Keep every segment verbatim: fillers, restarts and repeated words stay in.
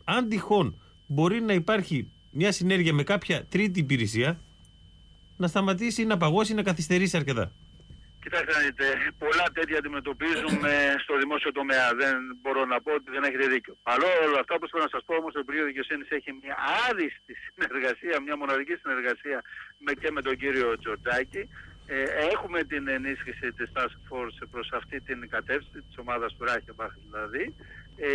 αν τυχόν μπορεί να υπάρχει μια συνέργεια με κάποια τρίτη υπηρεσία, να σταματήσει, να παγώσει, να καθυστερήσει αρκετά. Κοιτάξτε να δείτε, πολλά τέτοια αντιμετωπίζουμε στο δημόσιο τομέα. Δεν μπορώ να πω ότι δεν έχετε δίκιο. Παρόλα αυτά, όπως θέλω να σας πω, όμως, το Υπουργείο Δικαιοσύνης έχει μια άριστη συνεργασία, μια μοναδική συνεργασία με, και με τον κύριο Τζορτζάκη. Ε, έχουμε την ενίσχυση της Task Force προς αυτή την κατεύθυνση, της ομάδας του Ράχεμπαχ δηλαδή. Ε,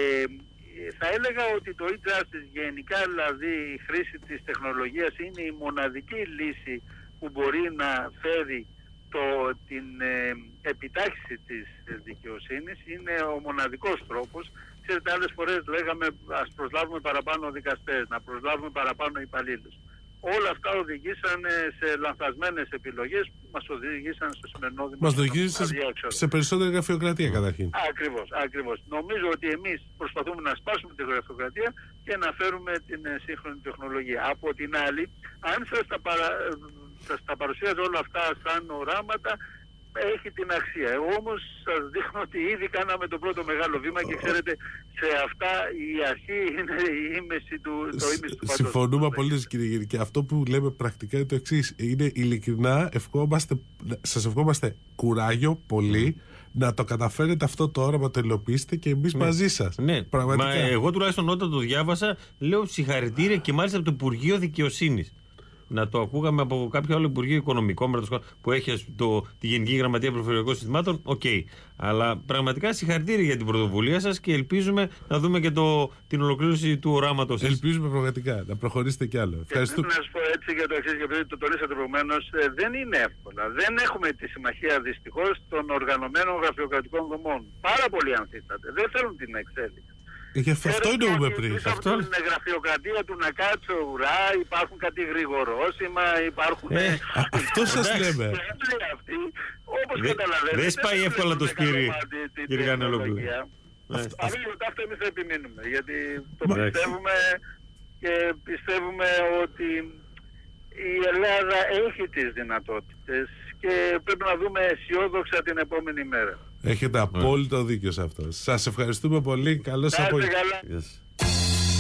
θα έλεγα ότι το e-justice, γενικά δηλαδή η χρήση της τεχνολογίας, είναι η μοναδική λύση που μπορεί να φέρει το, την ε, επιτάχυνση της δικαιοσύνης. Είναι ο μοναδικός τρόπος. Ξέρετε, άλλες φορές λέγαμε ας προσλάβουμε παραπάνω δικαστές, να προσλάβουμε παραπάνω υπαλλήλους. Όλα αυτά οδηγήσαν σε λανθασμένες επιλογές που μας οδηγήσαν στο σημερινό δημόσιο. Μας οδηγήσαν σε, σε περισσότερη γραφειοκρατία καταρχήν. Ακριβώς, ακριβώς. Νομίζω ότι εμείς προσπαθούμε να σπάσουμε τη γραφειοκρατία και να φέρουμε την σύγχρονη τεχνολογία. Από την άλλη, αν σας τα, παρα... σας τα παρουσιάζω όλα αυτά σαν οράματα, έχει την αξία. Εγώ όμως σας δείχνω ότι ήδη κάναμε το πρώτο μεγάλο βήμα και ξέρετε, σε αυτά η αρχή είναι η ίμεση του, το ίμεση του παντός. Συμφωνούμε απολύτως, κύριε Γύρη, και αυτό που λέμε πρακτικά είναι το εξής. Είναι ειλικρινά, ευχόμαστε, σας ευχόμαστε κουράγιο πολύ mm. να το καταφέρετε αυτό το όραμα, το υλοποιήσετε και εμείς ναι. μαζί σας. Ναι, πραγματικά. Μα εγώ τουλάχιστον όταν το διάβασα, λέω συγχαρητήρια και μάλιστα από το Υπουργείο Δικαιοσύνης. Να το ακούγαμε από κάποιο άλλο Υπουργείο Οικονομικών που έχει το, τη Γενική Γραμματεία Πληροφοριακών Συστημάτων, οκ. Okay. Αλλά πραγματικά συγχαρητήρια για την πρωτοβουλία σας και ελπίζουμε να δούμε και το, την ολοκλήρωση του οράματος. Ελπίζουμε πραγματικά να προχωρήσετε κι άλλο. Ευχαριστούμε. Να σας πω έτσι για το εξής, γιατί το τονίσατε προηγουμένως, ε, δεν είναι εύκολα. Δεν έχουμε τη συμμαχία δυστυχώς των οργανωμένων γραφειοκρατικών δομών. Πάρα πολύ ανθίσταται. Δεν θέλουν την εξέλιξη. Γι' αυτό εννοούμε πριν. Αυτό είναι γραφειοκρατία του να κάτσε ουρά, υπάρχουν κάτι γρηγορόσημα, υπάρχουν. Ε, α, αυτό σας λέμε. Όπως καταλαβαίνετε. Δεν σπάει εύκολα το σπίρι, κύριε Κανελόπουλο. Παρόλο αυτό εμείς θα επιμείνουμε, γιατί το πιστεύουμε και πιστεύουμε ότι η Ελλάδα έχει τις δυνατότητες και πρέπει να δούμε αισιόδοξα την επόμενη μέρα. Έχετε απόλυτο δίκιο σε αυτό. Σας ευχαριστούμε πολύ. Καλώς απόγευμα.